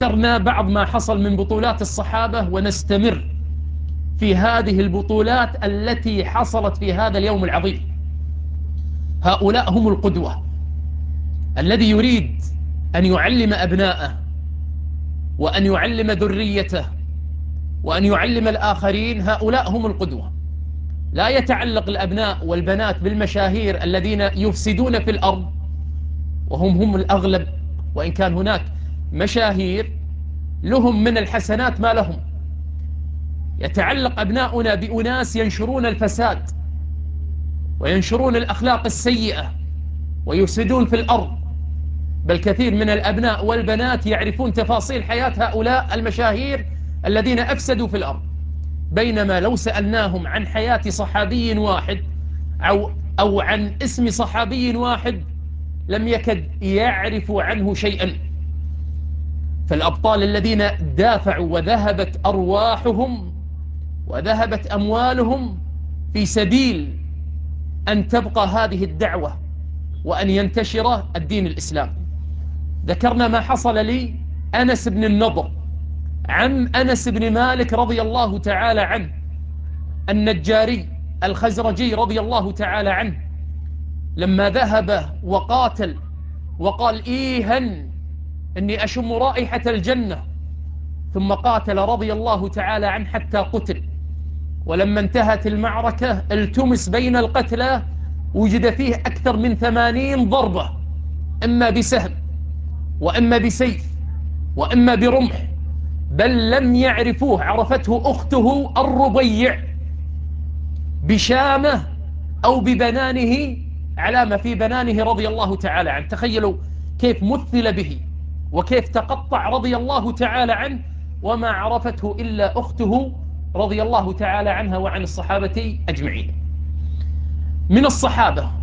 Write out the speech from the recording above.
ذكرنا بعض ما حصل من بطولات الصحابة، ونستمر في هذه البطولات التي حصلت في هذا اليوم العظيم. هؤلاء هم القدوة. الذي يريد أن يعلم أبناءه وأن يعلم ذريته وأن يعلم الآخرين، هؤلاء هم القدوة. لا يتعلق الأبناء والبنات بالمشاهير الذين يفسدون في الأرض، وهم الأغلب، وإن كان هناك مشاهير لهم من الحسنات ما لهم. يتعلق أبناؤنا بأناس ينشرون الفساد وينشرون الأخلاق السيئة ويفسدون في الأرض. بل كثير من الأبناء والبنات يعرفون تفاصيل حياة هؤلاء المشاهير الذين أفسدوا في الأرض، بينما لو سألناهم عن حياة صحابي واحد أو عن اسم صحابي واحد لم يكد يعرفوا عنه شيئا. فالأبطال الذين دافعوا وذهبت أرواحهم وذهبت أموالهم في سبيل أن تبقى هذه الدعوة وأن ينتشر الدين الإسلامي. ذكرنا ما حصل لي أنس بن النضر، عم أنس بن مالك رضي الله تعالى عنه، النجاري الخزرجي رضي الله تعالى عنه، لما ذهب وقاتل وقال إيها إني أشم رائحة الجنة، ثم قاتل رضي الله تعالى عنه حتى قتل. ولما انتهت المعركة التمس بين القتلى، وجد فيه أكثر من 80 ضربة، إما بسهم وإما بسيف وإما برمح، بل لم يعرفوه. عرفته أخته الربيع بشامة أو ببنانه، علامة في بنانه رضي الله تعالى عنه. تخيلوا كيف مثل به وكيف تقطع رضي الله تعالى عنه، وما عرفته إلا أخته رضي الله تعالى عنها وعن الصحابة أجمعين. من الصحابة